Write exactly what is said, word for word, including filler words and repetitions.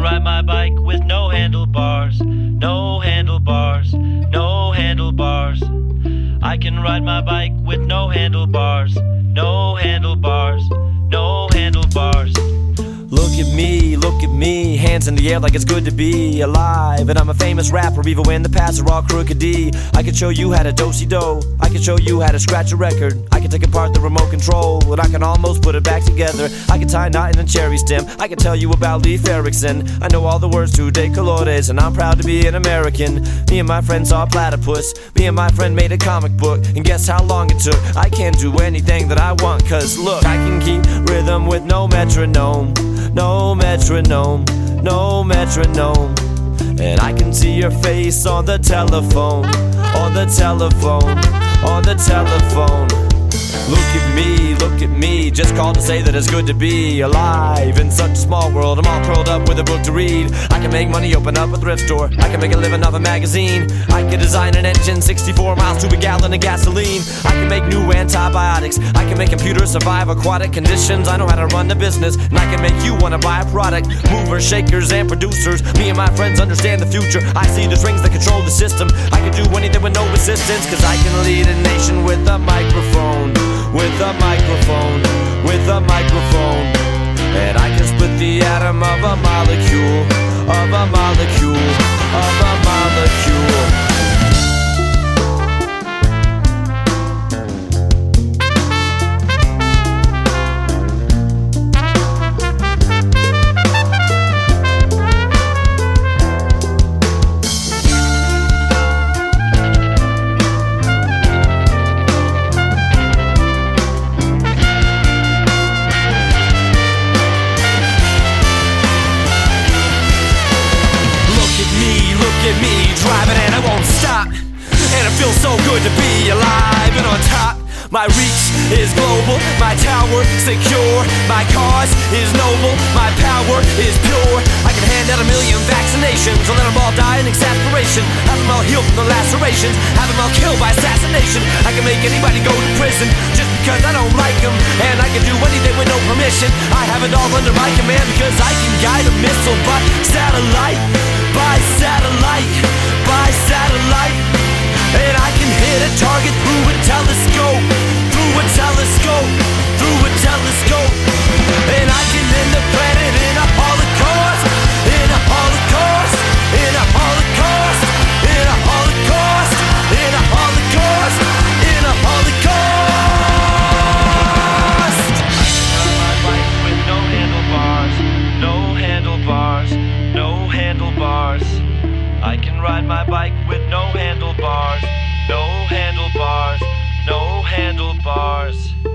ride my bike with no handlebars, no handlebars, no handlebars. I can ride my bike with no handlebars, no handlebars, no handlebars. Look at me, look at me, hands in the air like it's good to be alive. And I'm a famous rapper, even when the paths are all crooked D. I can show you how to do-si-do, I can show you how to scratch a record. I can take apart the remote control, and I can almost put it back together. I can tie a knot in a cherry stem, I can tell you about Leif Erikson. I know all the words to De Colores, and I'm proud to be an American. Me and my friend saw a platypus, me and my friend made a comic book, and guess how long it took? I can do anything that I want, cause look, I can keep rhythm with no metronome. No metronome, no metronome. And I can see your face on the telephone, on the telephone, on the telephone. Look at me, look at me, just called to say that it's good to be alive in such a small world. I'm all curled up with a book to read. I can make money, open up a thrift store. I can make a living off a magazine. I can design an engine, sixty-four miles to a gallon of gasoline. I can make new antibiotics. I can make computers survive aquatic conditions. I know how to run the business, and I can make you want to buy a product. Movers, shakers, and producers. Me and my friends understand the future. I see the strings that control the system. I can do anything with no resistance, cause I can lead a nation with a microphone. With a microphone, with a microphone. And I can split the atom of a molecule, of a molecule, of a molecule. Look at me, driving and I won't stop. And it feels so good to be alive and on top. My reach is global, my tower secure. My cause is noble, my power is pure. I can hand out a million vaccinations and let them all die in exasperation. Have them all heal from the lacerations, have them all killed by assassination. I can make anybody go to prison just because I don't like them. And I can do anything with no permission. I have it all under my command because I can guide a missile by satellite. By satellite, by satellite. And I can hit a target through a telescope, through a telescope, through a telescope. And I can end the planet in a holocaust, in a holocaust, in a holocaust, in a holocaust, in a holocaust, in a holocaust. I can ride my bike with no handlebars, no handlebars, no handlebars. I can ride my bike with no handlebars, no handlebars, no handlebars.